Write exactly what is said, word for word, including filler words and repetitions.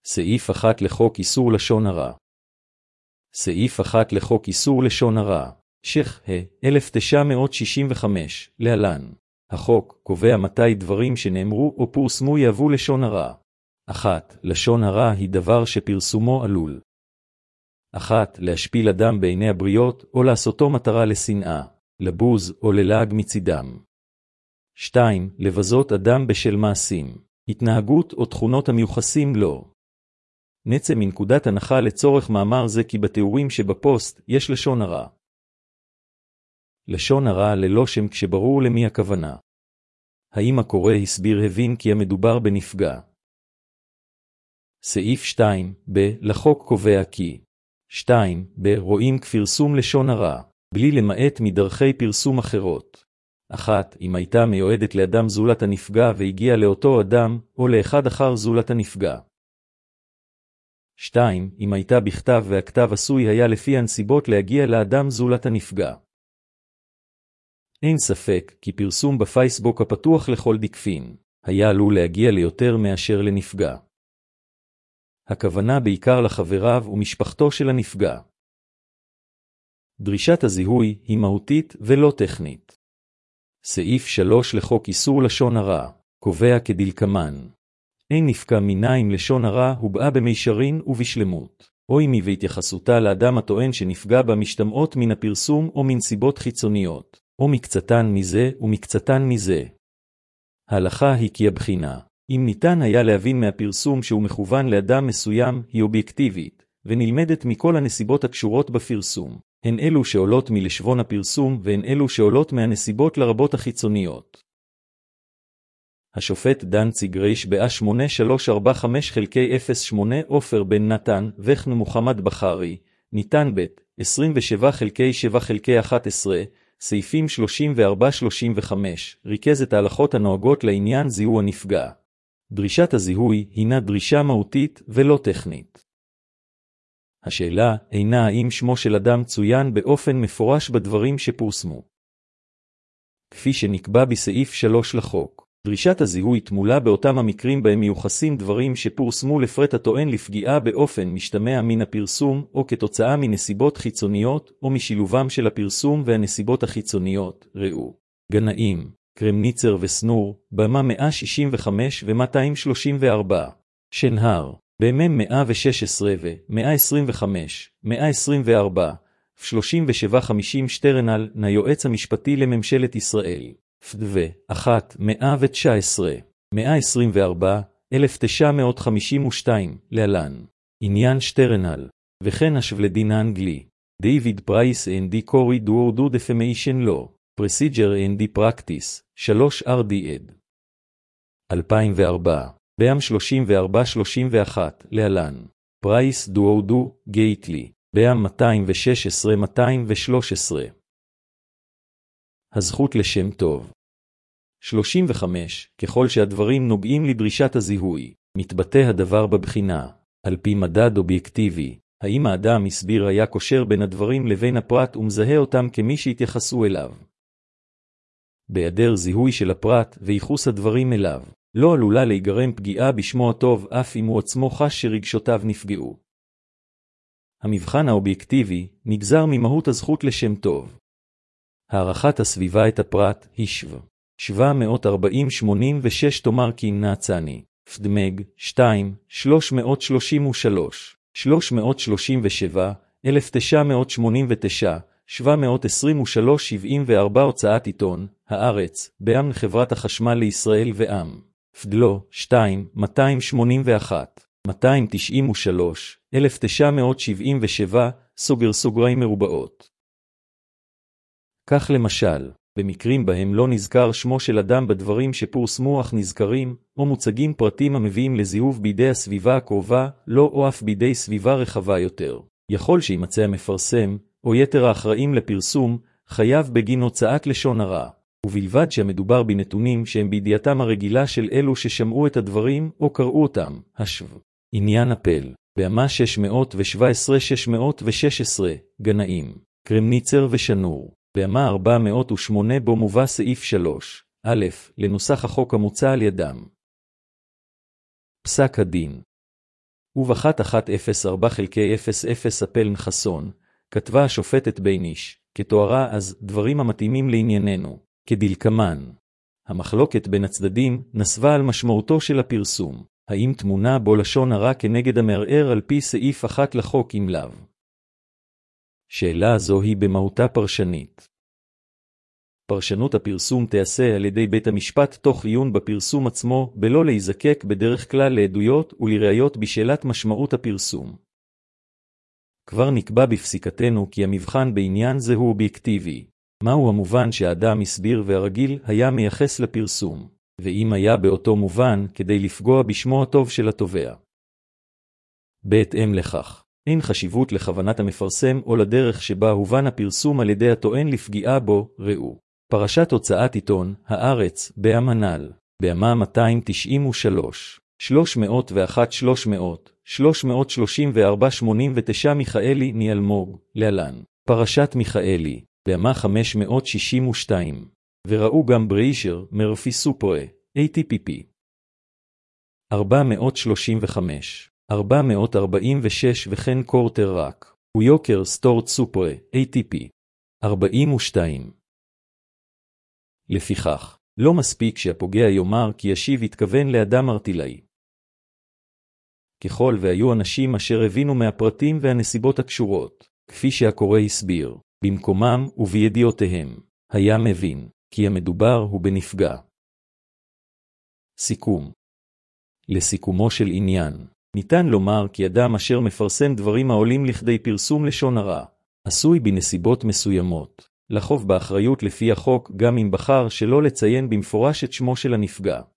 סעיף אחת לחוק איסור לשון הרע. סעיף אחת לחוק איסור לשון הרע, שח ה. אלף תשע מאות שישים וחמש, להלן. החוק קובע מתי דברים שנאמרו או פורסמו יהוו לשון הרע. אחת. לשון הרע היא דבר שפרסומו עלול. אחת. להשפיל אדם בעיני הבריות או לעשותו מטרה לשנאה, לבוז או ללעג מצידם. שתיים. לבזות אדם בשל מעשים, התנהגות או תכונות המיוחסים לו. נצא מנקודת הנחה לצורך מאמר זה כי בתיאורים שבפוסט יש לשון הרע. לשון הרע ללא שם כשברור למי הכוונה. האם הקורא הסביר הבין כי המדובר בנפגע? סעיף שתיים ב לחוק קובע כי שתיים ב רואים כפרסום לשון הרע, בלי למעט מדרכי פרסום אחרות. אחת. אם הייתה מיועדת לאדם זולת הנפגע והגיעה לאותו אדם, או לאחד אחר זולת הנפגע. שתיים. אם הייתה בכתב והכתב עשוי היה לפי הנסיבות להגיע לאדם זולת הנפגע. אין ספק כי פרסום בפייסבוק הפתוח לכל דקפין, היה עלול להגיע ליותר מאשר לנפגע. הכוונה בעיקר לחבריו ומשפחתו של הנפגע. דרישת הזיהוי היא מהותית ולא טכנית. סעיף שלוש לחוק איסור לשון הרע, קובע כדלקמן. אין נפקא מינה אם לשון הרע הובעה במישרין ובשלמות, או אם היא והתייחסותה לאדם הטוען שנפגע בה משתמעות מן הפרסום או מנסיבות חיצוניות, או מקצתן מזה ומקצתן מזה. ההלכה היא כי הבחינה, אם ניתן היה להבין מהפרסום שהוא מכוון לאדם מסוים, היא אובייקטיבית, ונלמדת מכל הנסיבות הקשורות בפרסום. הן אלו שעולות מלשבון הפרסום והן אלו שעולות מהנסיבות לרבות החיצוניות. השופט דנציג ריש באה שמונה שלוש ארבע חמש חלקי אפס שמונה עופר בן נתן וחנו מוחמד בחרי, ניתן ב' עשרים ושבע חלקי שבע חלקי אחת עשרה, סעיפים שלושים וארבע שלושים וחמש, ריכז את ההלכות הנוהגות לעניין זיהוי הנפגע. דרישת הזיהוי הינה דרישה מהותית ולא טכנית. השאלה אינה האם שמו של אדם צוין באופן מפורש בדברים שפורסמו. כפי שנקבע בסעיף שלוש לחוק, דרישת הזיהוי תמולה באותם המקרים בהם מיוחסים דברים שפורסמו לפרט הטוען לפגיעה באופן משתמע מן הפרסום או כתוצאה מנסיבות חיצוניות או משילובם של הפרסום והנסיבות החיצוניות. ראו גנאים, קרמניצר וסנור, במה מאה שישים וחמש ו-מאתיים שלושים וארבע, שנהר, במם מאה ושש עשרה ו-מאה עשרים וחמש, מאה עשרים וארבע, שלושים ושבע חמישים שטרנל, היועץ המשפטי לממשלת ישראל. פדווה, אחת, מאה ותשע עשרה, מאה עשרים וארבע, אלף תשע מאות חמישים ושתיים, להלן. עניין שטרנל, וכן השבלדין האנגלי. דיוויד פרייס and the Corey do do defamation law, procedure and the practice, שלוש אר די אד. אלפיים וארבע, בם שלושים וארבע שלושים ואחת, להלן. פרייס דו דו, גייטלי, בם מאתיים ושש עשרה מאתיים ושלוש עשרה. הזכות לשם טוב. שלושים וחמש, ככל שהדברים נוגעים לדרישת הזיהוי, מתבטא הדבר בבחינה, על פי מדד אובייקטיבי, האם האדם הסביר היה קושר בין הדברים לבין הפרט ומזהה אותם כמי שהתייחסו אליו. בהיעדר זיהוי של הפרט וייחוס הדברים אליו, לא עלולה להיגרם פגיעה בשמו הטוב אף אם הוא עצמו חש שרגשותיו נפגעו. המבחן האובייקטיבי נגזר ממהות הזכות לשם טוב. הערכת הסביבה את הפרט היא שו. שבע מאות ארבעים שמונים ושש תאמר כי נעצני. פדמג, שתיים, שלוש מאות שלושים ושלוש, שלוש מאות שלושים ושבע, אלף תשע מאות שמונים ותשע, שבע מאות עשרים ושלוש שבעים וארבע הוצאת עיתון, הארץ, בעם חברת החשמל לישראל ועם. פדלו, שתיים, מאתיים שמונים ואחת, מאתיים תשעים ושלוש, אלף תשע מאות שבעים ושבע, סוגר סוגריים מרובעות. כך למשל, במקרים בהם לא נזכר שמו של אדם בדברים שפורסמו אך נזכרים, או מוצגים פרטים המביאים לזיהוב בידי הסביבה הקרובה, לא או אף בידי סביבה רחבה יותר. יכול שימצא המפרסם, או יתר האחראים לפרסום, חייב בגין הוצאת לשון הרע, ובלבד שהמדובר בנתונים שהם בידיעתם הרגילה של אלו ששמעו את הדברים או קראו אותם. השו. עניין הפל. במה שש מאות שבע עשרה שש מאות ושש עשרה, גנאים, קרמניצר ושנור. במה ארבע מאות ושמונה בו מובא סעיף שלוש, א', לנוסח החוק המוצע על ידם. פסק הדין. וב-אחת אחת אפס ארבע חלקי אפס אפס אפל נחסון, כתבה השופטת בייניש, כתוארה אז דברים המתאימים לענייננו, כדלקמן. המחלוקת בין הצדדים נסבה על משמעותו של הפרסום, האם תמונה בו לשון הרע כנגד המערער על פי סעיף אחת לחוק אם לאו. שאלה זו היא במהותה פרשנית. פרשנות הפרסום תיעשה על ידי בית המשפט תוך עיון בפרסום עצמו, בלא להיזקק בדרך כלל לעדויות ולראיות בשאלת משמעות הפרסום. כבר נקבע בפסיקתנו כי המבחן בעניין זה הוא אובייקטיבי. מהו המובן שהאדם הסביר והרגיל היה מייחס לפרסום, ואם היה באותו מובן כדי לפגוע בשמו הטוב של התובע. בהתאם לכך, אין חשיבות לכוונת המפרסם או לדרך שבה הובן הפרסום על ידי הטוען לפגיעה בו, ראו. פרשת הוצאת עיתון, הארץ, בעם הנ"ל, בעמה מאתיים תשעים ושלוש, שלוש מאות ואחת שלוש מאות, שלוש מאות שלושים וארבע שמונים ותשע מיכאלי ניאלמוג, להלן. פרשת מיכאלי, בעמה חמש מאות שישים ושתיים, וראו גם בריישר, מרפי סופואה, איי טי פי פי. ארבע מאות שלושים וחמש, ארבע מאות ארבעים ושש וכן קורטר רק, ויוקר סטורט סופואה, איי טי פי. ארבעים ושתיים. לפיכך, לא מספיק שהפוגע יאמר כי ישיב התכוון לאדם ארטילאי. ככל והיו אנשים אשר הבינו מהפרטים והנסיבות הקשורות, כפי שהקורא הסביר, במקומם ובידיעותיהם, היה מבין, כי המדובר הוא בנפגע. סיכום. לסיכומו של עניין, ניתן לומר כי אדם אשר מפרסם דברים העולים לכדי פרסום לשון הרע, עשוי בנסיבות מסוימות, לחוב באחריות לפי החוק גם אם בחר שלא לציין במפורש את שמו של הנפגע.